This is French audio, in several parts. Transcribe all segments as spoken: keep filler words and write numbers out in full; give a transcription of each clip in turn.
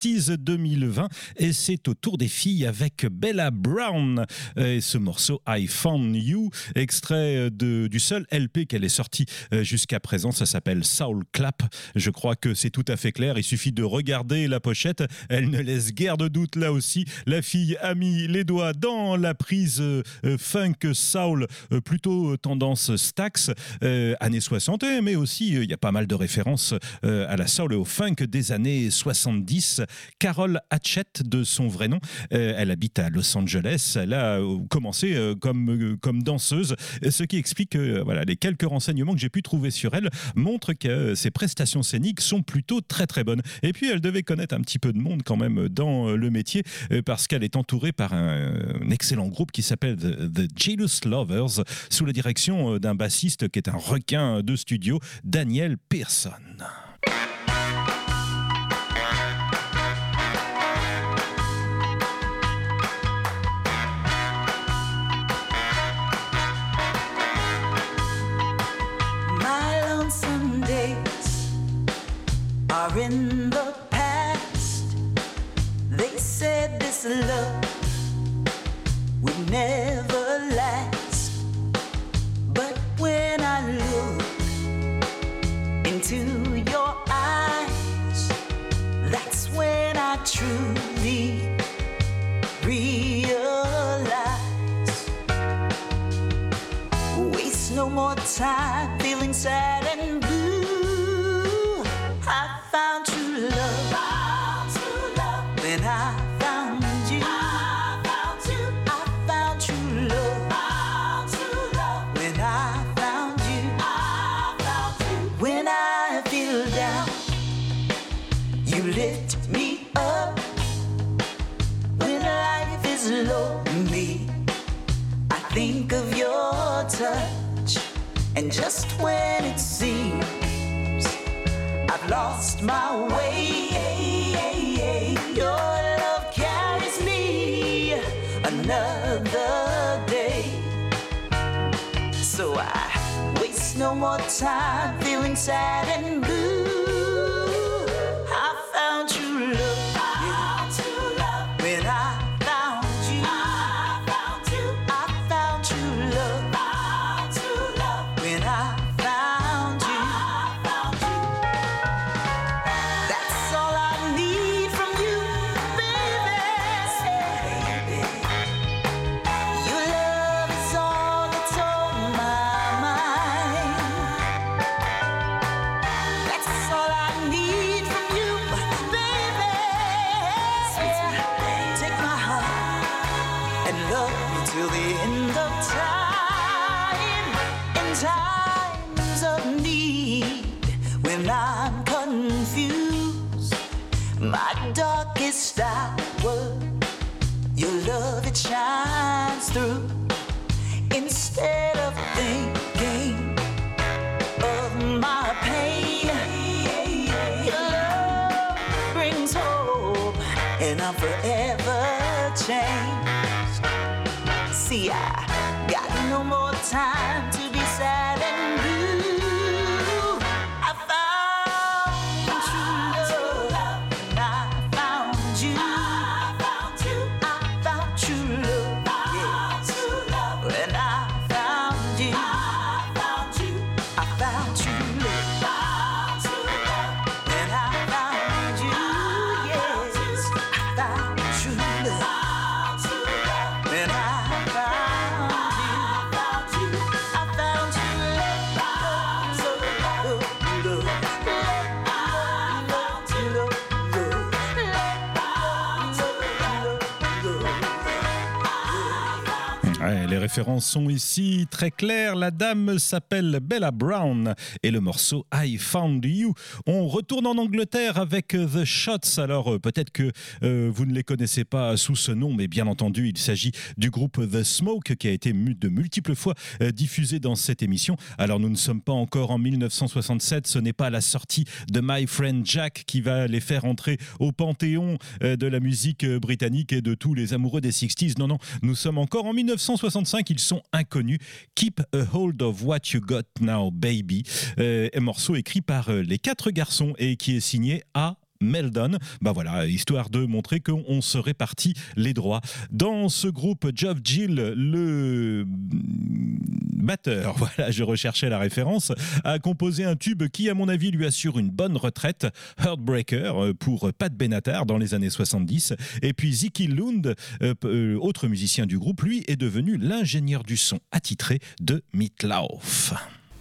sixties deux mille vingt et c'est au tour des filles avec Bella Brown et ce morceau I Found You, extrait de, du seul L P qu'elle est sorti jusqu'à présent, ça s'appelle Soul Clap. Je crois que c'est tout à fait clair, il suffit de regarder la pochette, elle ne laisse guère de doute là aussi. La fille a mis les doigts dans la prise euh, funk soul, euh, plutôt tendance Stax, euh, années soixante, mais aussi il euh, y a pas mal de références euh, à la soul et au funk des années soixante-dix. Carol Hatchett de son vrai nom, euh, elle habite à Los Angeles, elle a euh, commencé euh, comme, euh, comme danseuse, ce qui explique que euh, voilà, les quelques renseignements que j'ai pu trouver sur elle montrent que euh, ses prestations scéniques sont plutôt très très bonnes. Et puis elle devait connaître un petit peu de monde quand même dans euh, le métier euh, parce qu'elle est entourée par un, un excellent groupe qui s'appelle The, The Jealous Lovers sous la direction euh, d'un bassiste qui est un requin de studio, Daniel Pearson. Are in the past. They said this love would never last. But when I look into your eyes, that's when I truly realize. Waste no more time feeling sad and blue. I found true love. Found true love. When I found you. I found you. I found true love. Found true love. When I found you. I found you. When I feel down, you lift me up. When life is lonely, I think of your touch. And just when it seems I've lost my way, your love carries me another day. So I waste no more time feeling sad and blue. I found true love. Found true love. When I found you. I found you. I found true love. Found true love. When I found you. Till the end of time, in times of need, when I'm confused, my darkest hour, your love it shines through. Instead of thinking of my pain, your love brings hope, and I'm forever changed. See, I got no more time to be sad and blue. I found true love, and I found you. I found you. I found true love, yes. When I found you, I found you. I found true love, when I found you, yes. I found true love, when I les références sont ici très claires. La dame s'appelle Bella Brown et le morceau I Found You. On retourne en Angleterre avec The Shots. Alors peut-être que euh, vous ne les connaissez pas sous ce nom, mais bien entendu, il s'agit du groupe The Smoke qui a été de multiples fois euh, diffusé dans cette émission. Alors nous ne sommes pas encore en mille neuf cent soixante-sept. Ce n'est pas la sortie de My Friend Jack qui va les faire entrer au panthéon euh, de la musique britannique et de tous les amoureux des sixties. Non, non, nous sommes encore en mille neuf cent soixante-cinq. Ils sont inconnus. Keep a hold of what you got now, baby. Euh, un morceau écrit par euh, les quatre garçons et qui est signé A. Meldon. Bah voilà, histoire de montrer qu'on se répartit les droits. Dans ce groupe, Geoff Gill, le batteur, voilà, je recherchais la référence, a composé un tube qui, à mon avis, lui assure une bonne retraite, Heartbreaker, pour Pat Benatar dans les années soixante-dix. Et puis Ziggy Lund, euh, euh, autre musicien du groupe, lui est devenu l'ingénieur du son attitré de Meat Loaf.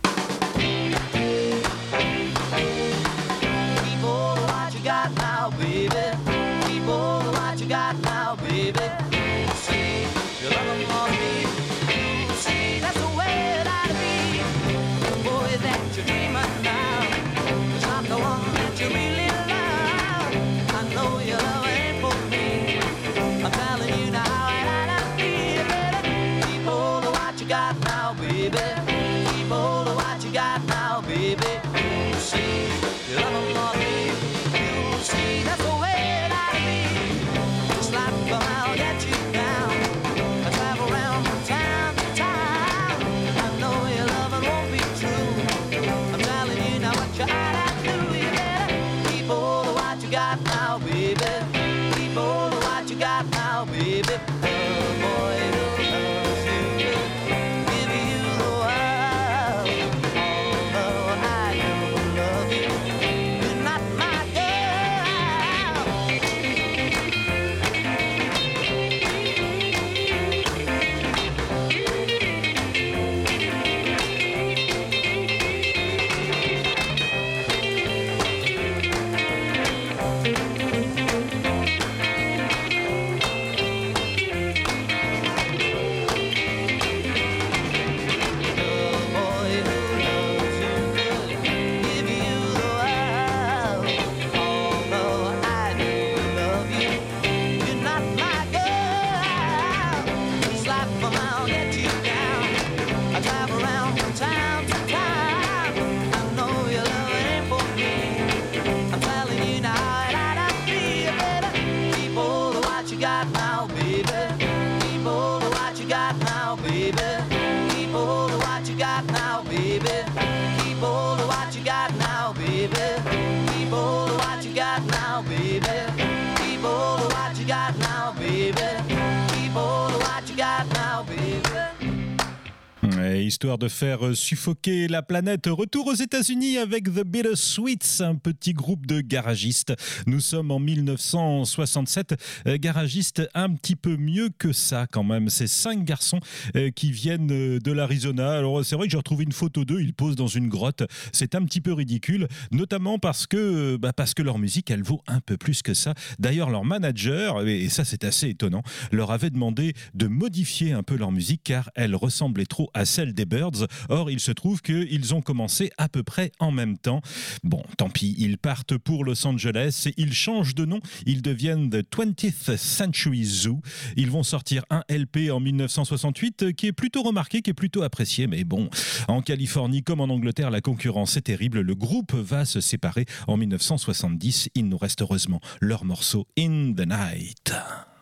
Histoire de faire suffoquer la planète. Retour aux États-Unis avec The Bittersweets, un petit groupe de garagistes. Nous sommes en mille neuf cent soixante-sept. Euh, garagistes un petit peu mieux que ça quand même. C'est cinq garçons euh, qui viennent euh, de l'Arizona. Alors c'est vrai que j'ai retrouvé une photo d'eux. Ils posent dans une grotte. C'est un petit peu ridicule, notamment parce que, euh, bah parce que leur musique, elle vaut un peu plus que ça. D'ailleurs, leur manager, et ça c'est assez étonnant, leur avait demandé de modifier un peu leur musique car elle ressemblait trop à celle des Birds. Or, il se trouve qu'ils ont commencé à peu près en même temps. Bon, tant pis, ils partent pour Los Angeles et ils changent de nom. Ils deviennent The twentieth Century Zoo. Ils vont sortir un L P en mille neuf cent soixante-huit qui est plutôt remarqué, qui est plutôt apprécié. Mais bon, en Californie comme en Angleterre, la concurrence est terrible. Le groupe va se séparer en mille neuf cent soixante-dix. Il nous reste heureusement leur morceau In the Night.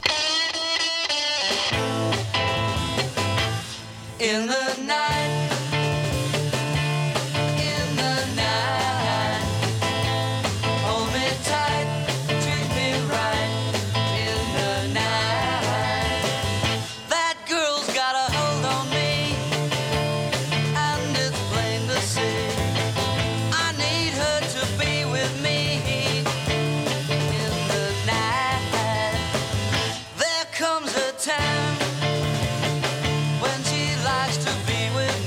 In the night, in the night, hold me tight, treat me right. In the night, that girl's got a hold on me, and it's plain to see. I need her to be with me. In the night, there comes a time when she likes to be with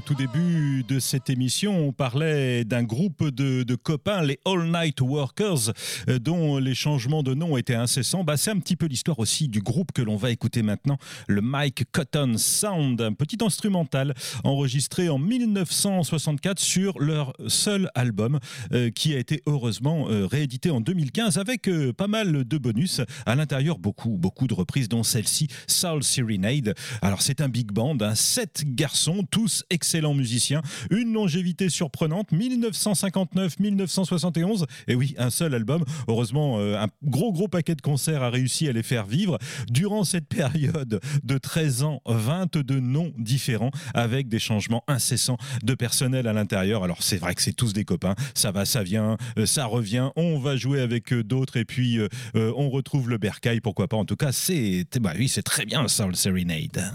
tout début de cette émission, on parlait d'un groupe de, de copains, les All Night Workers, euh, dont les changements de nom étaient incessants. Bah, c'est un petit peu l'histoire aussi du groupe que l'on va écouter maintenant, le Mike Cotton Sound, un petit instrumental enregistré en mille neuf cent soixante-quatre sur leur seul album, euh, qui a été heureusement euh, réédité en deux mille quinze avec euh, pas mal de bonus. À l'intérieur, beaucoup, beaucoup de reprises, dont celle-ci, Soul Serenade. Alors, c'est un big band, hein, sept garçons, tous excellents musiciens, une longévité surprenante, mille neuf cent cinquante-neuf à mille neuf cent soixante et onze, et oui, un seul album. Heureusement, euh, un gros, gros paquet de concerts a réussi à les faire vivre. Durant cette période de treize ans, vingt-deux noms différents, avec des changements incessants de personnel à l'intérieur. Alors, c'est vrai que c'est tous des copains, ça va, ça vient, euh, ça revient, on va jouer avec euh, d'autres, et puis euh, euh, on retrouve le bercail, pourquoi pas. En tout cas, c'est, bah oui, c'est très bien, Soul Serenade.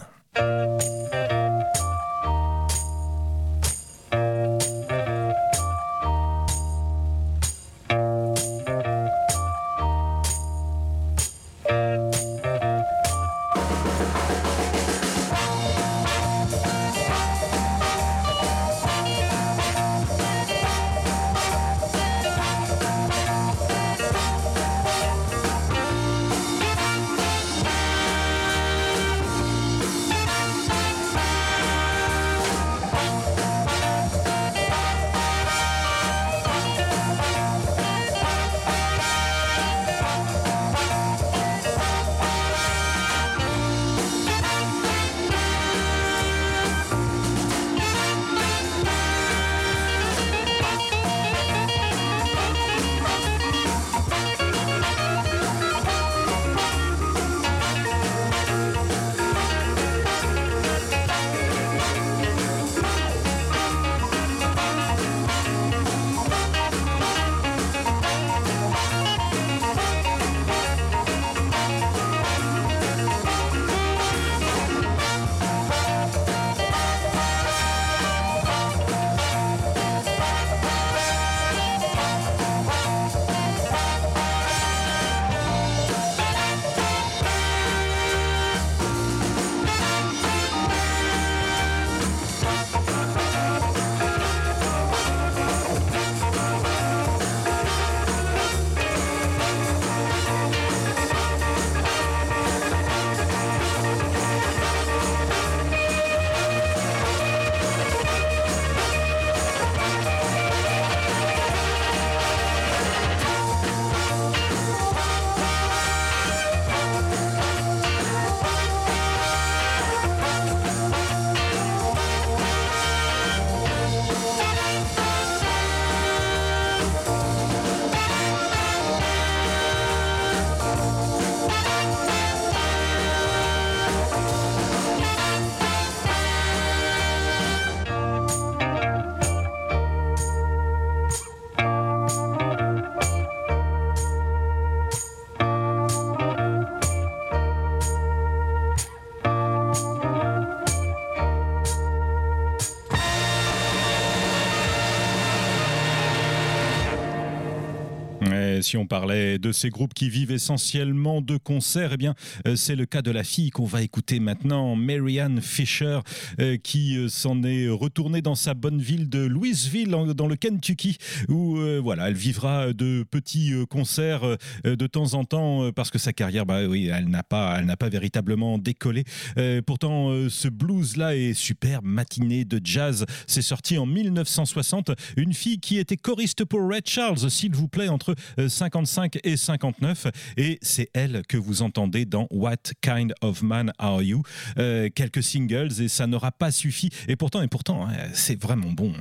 Si on parlait de ces groupes qui vivent essentiellement de concerts, eh bien, euh, c'est le cas de la fille qu'on va écouter maintenant, Marianne Fisher, euh, qui euh, s'en est retournée dans sa bonne ville de Louisville, en, dans le Kentucky, où euh, voilà, elle vivra de petits euh, concerts euh, de temps en temps, euh, parce que sa carrière, bah oui, elle n'a pas, elle n'a pas véritablement décollé. Euh, pourtant, euh, ce blues-là est superbe, matinée de jazz. C'est sorti en mille neuf cent soixante. Une fille qui était choriste pour Ray Charles, s'il vous plaît, entre euh, cinquante-cinq et cinquante-neuf, et c'est elle que vous entendez dans What Kind of Man Are You. Euh, quelques singles et ça n'aura pas suffi, et pourtant, et pourtant, hein, c'est vraiment bon.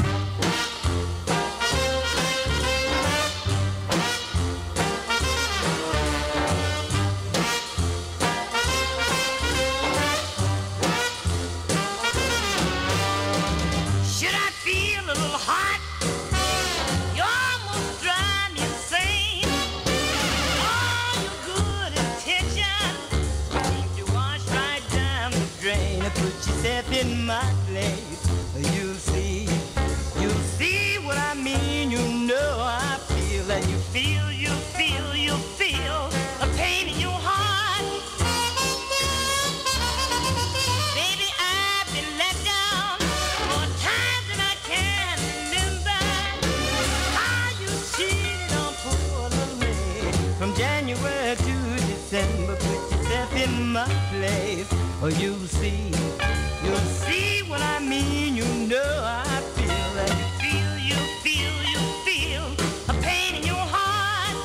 In my place, you'll see, you'll see what I mean. You know I feel, and you feel, you feel, you feel a pain in your heart. Baby, I've been let down more December, put yourself in my place, or you'll see, you'll see what I mean. You know I feel that you feel, you feel, you feel a pain in your heart.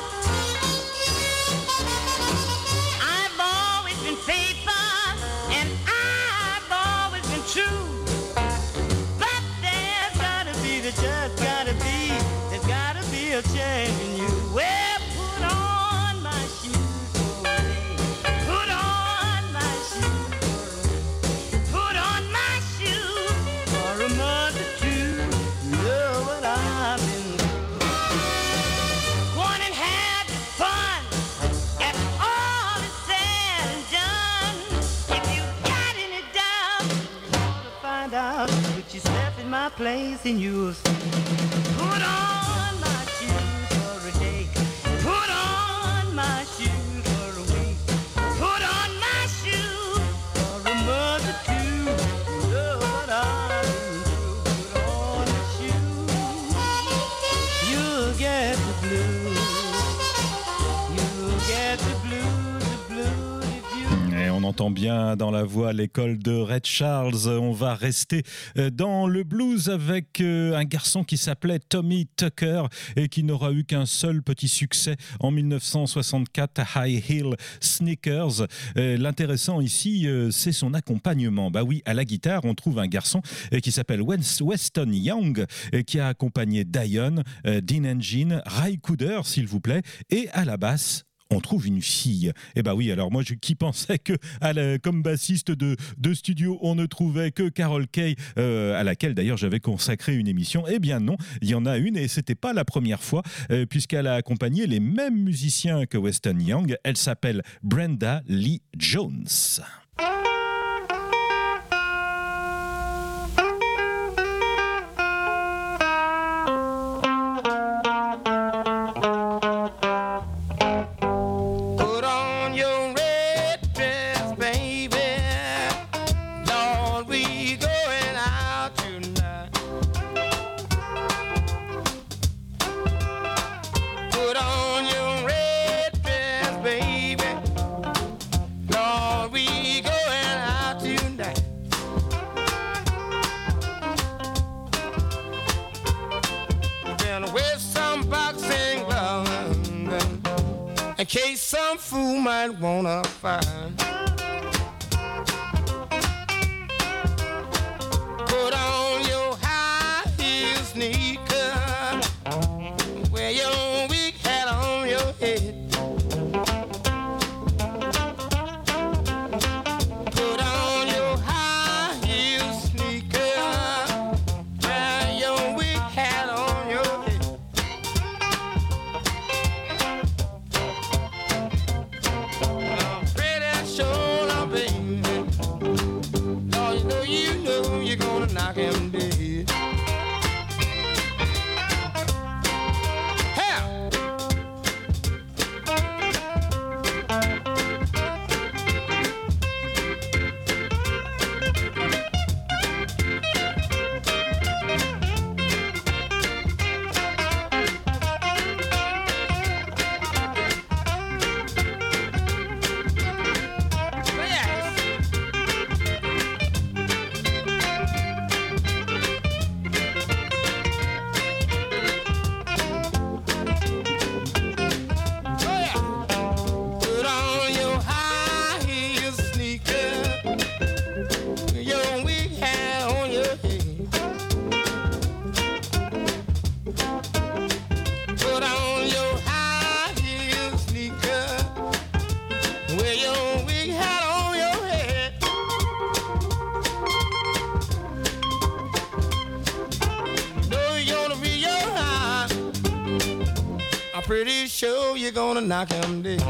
I've always been faithful, and I've always been true. But there's gotta be, there's just gotta be, there's gotta be a change in you. Well, put on my shoes for a day. Put on my shoes for a day. Put on my shoes for a month or two. You know what I've been through. Go on and have your fun. After all is said and done, if you got any doubt, you want to find out, put yourself in my place and you'll see. Put on my shoes for a day. Put on my shoes for a week. Put on my shoes for a month or two. You know what I've been through. Put on the shoes. You'll get the blues. You'll get the blues, the blues if you. Et on entend bien dans la voix l'école de Ray Charles. On va rester dans le blues avec un garçon qui s'appelait Tommy Tucker et qui n'aura eu qu'un seul petit succès en dix-neuf cent soixante-quatre, High Heel Sneakers. L'intéressant ici, c'est son accompagnement. Bah oui, à la guitare, on trouve un garçon qui s'appelle Weston Young qui a accompagné Dion, Dean Engine, Ry Cooder, s'il vous plaît, et à la basse, on trouve une fille. Eh ben oui, alors moi je, qui pensais que à la, comme bassiste de, de studio, on ne trouvait que Carol Kaye, euh, à laquelle d'ailleurs j'avais consacré une émission. Eh bien non, il y en a une et c'était pas la première fois, euh, puisqu'elle a accompagné les mêmes musiciens que Weston Young. Elle s'appelle Brenda Lee Jones. In case some fool might wanna find. Put on your high heel sneaker, wear your wig hat on your head. Put on your high heel sneaker, wear your wig hat on your head. Knock him dead. Hell. Pretty sure you're gonna knock him dead.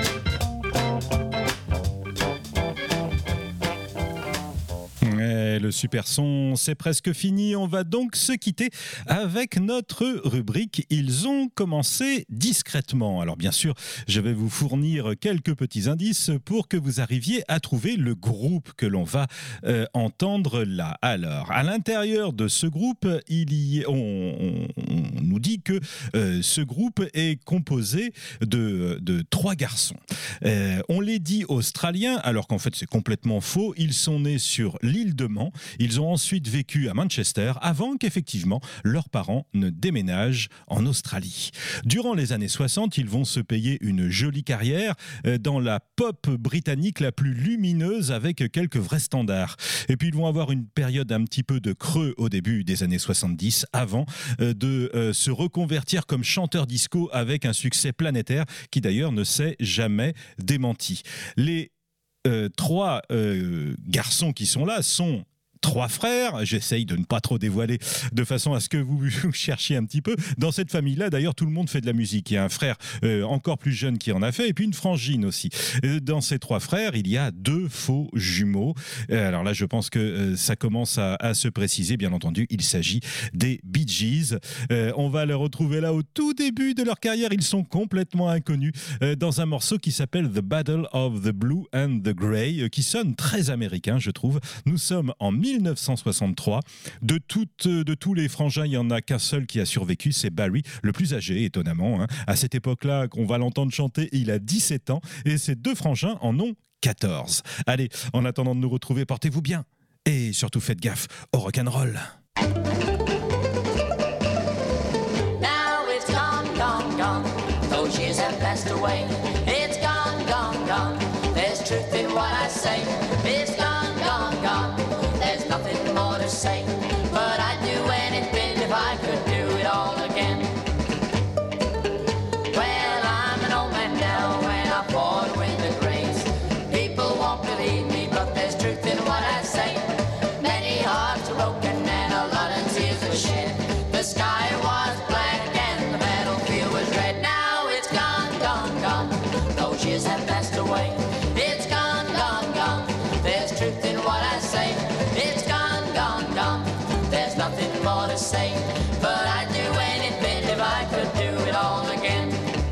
le Super Son, c'est presque fini. On va donc se quitter avec notre rubrique « Ils ont commencé discrètement ». Alors bien sûr, je vais vous fournir quelques petits indices pour que vous arriviez à trouver le groupe que l'on va euh, entendre là. Alors, à l'intérieur de ce groupe, il y, on, on, on nous dit que euh, ce groupe est composé de, de trois garçons. Euh, on les dit australiens, alors qu'en fait c'est complètement faux. Ils sont nés sur l'île de Man. Ils ont ensuite vécu à Manchester avant qu'effectivement leurs parents ne déménagent en Australie. Durant les années soixante, ils vont se payer une jolie carrière dans la pop britannique la plus lumineuse avec quelques vrais standards. Et puis ils vont avoir une période un petit peu de creux au début des années soixante-dix avant de se reconvertir comme chanteur disco avec un succès planétaire qui d'ailleurs ne s'est jamais démenti. Les euh, trois euh, garçons qui sont là sont trois frères, j'essaye de ne pas trop dévoiler de façon à ce que vous, vous cherchiez un petit peu. Dans cette famille-là, d'ailleurs, tout le monde fait de la musique. Il y a un frère euh, encore plus jeune qui en a fait, et puis une frangine aussi. Dans ces trois frères, il y a deux faux jumeaux. Alors là, je pense que euh, ça commence à, à se préciser. Bien entendu, il s'agit des Bee Gees. Euh, on va les retrouver là au tout début de leur carrière. Ils sont complètement inconnus euh, dans un morceau qui s'appelle The Battle of the Blue and the Grey, euh, qui sonne très américain, je trouve. Nous sommes en mille neuf cent soixante-trois. De, toutes, de tous les frangins, il n'y en a qu'un seul qui a survécu, c'est Barry, le plus âgé, étonnamment. Hein. À cette époque-là, qu'on va l'entendre chanter, il a dix-sept ans et ces deux frangins en ont quatorze. Allez, en attendant de nous retrouver, portez-vous bien et surtout faites gaffe au rock'n'roll. Now it's gone, gone, gone. Those years have passed away. It's gone, gone, gone. There's truth in what I say. It's gone, gone, gone. There's nothing more to say. But I'd do anything if I could do it all again. Well, I'm an old man now and I fought to win the race. People won't believe me, but there's truth in what I say. Many hearts are broken and a lot of tears were shed. The sky was black and the battlefield was red. Now it's gone, gone, gone. Those years have passed away. It's gone, gone, gone. There's truth in what I say. It's gone, gone, gone. There's nothing more to say. But I'd do anything if I could do it all again.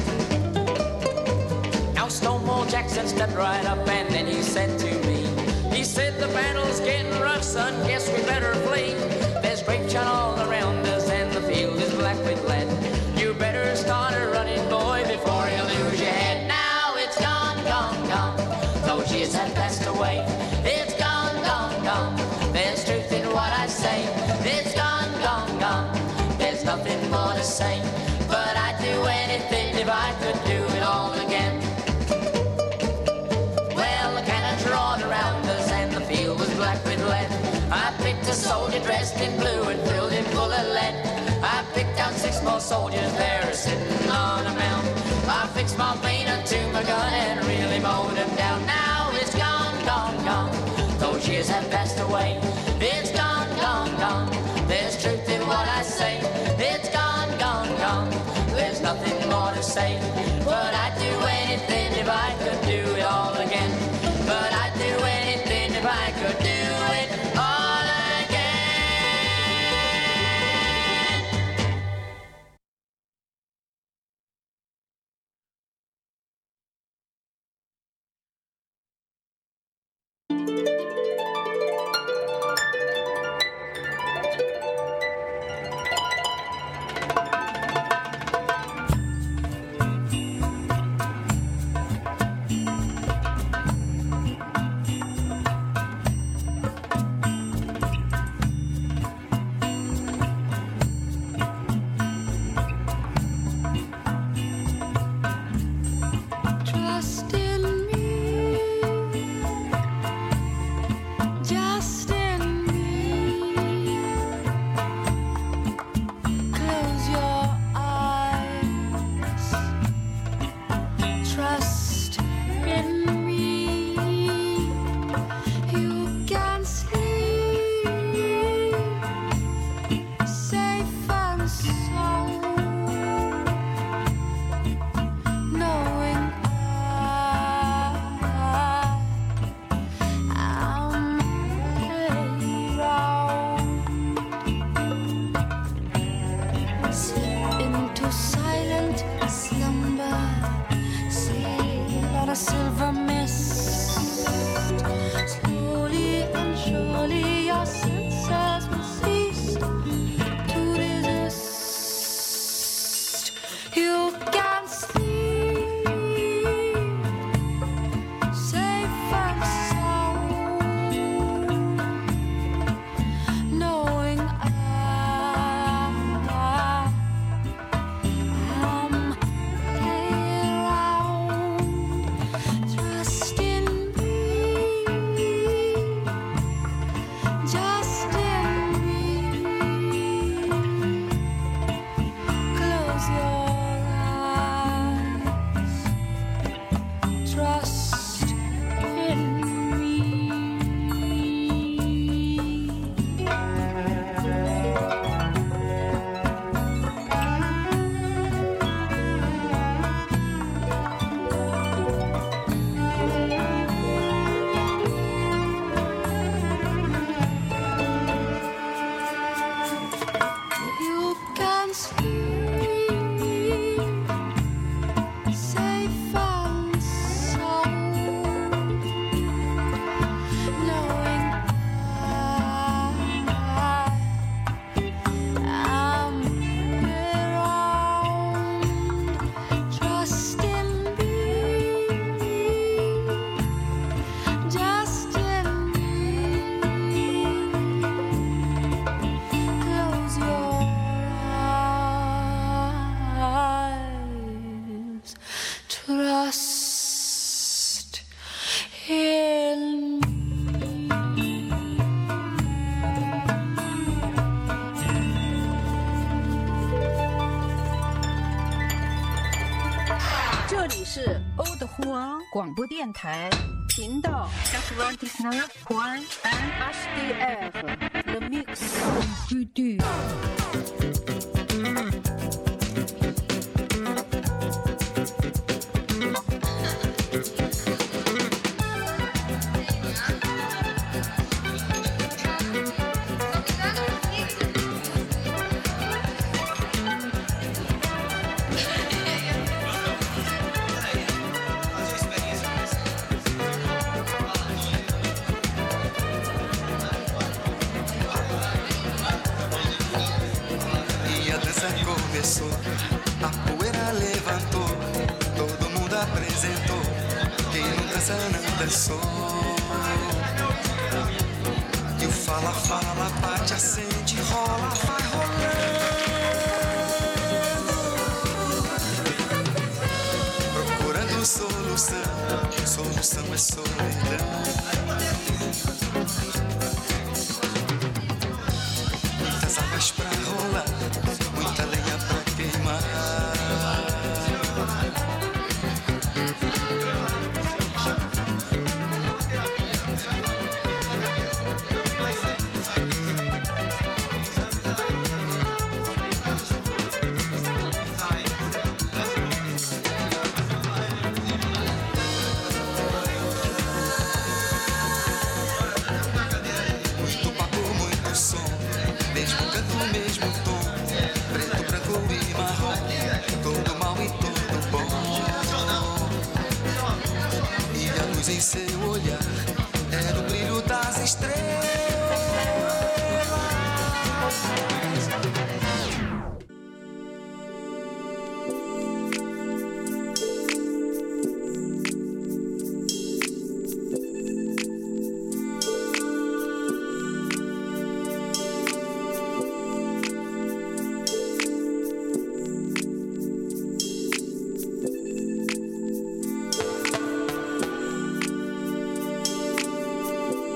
Now Stonewall Jackson stepped right up and then he said to me, he said the battle's getting rough, son, guess we better flee. There's grapeshot all around us and the field is black with lead. You better start a running, boy, before you lose your head. Now it's gone, gone, gone. Those years have passed away. It's gone, gone, gone. There's truth in what I say. It's gone, gone, gone. There's nothing more to say. But I'd do anything if I could do it all again. Well, the cannons roared around us and the field was black with lead. I picked a soldier dressed in blue and filled him full of lead. I picked out six more soldiers there sitting on a mound. I fixed my vein to my gun and really mowed them down. Now it's gone, gone, gone. Those years have passed away. It's gone, gone, gone. There's truth in what I say. It's gone, gone, gone. There's nothing more to say. But I'd do anything if I could do it all again. But I'd do anything if I could do it all again. 播电台频道九十九点point un H D R Le Mix du du Começou, a poeira levantou, todo mundo apresentou, quem não dança não dançou. E o fala, fala, bate, acende, rola, vai rolando. Procurando solução, solução é solidão. Muitas águas pra rolar, muita lenha pra queimar. Muito papo, muito som, mesmo canto, mesmo tom, preto, branco e marrom, todo mal e todo bom. E a luz em seu olhar era o brilho das estrelas.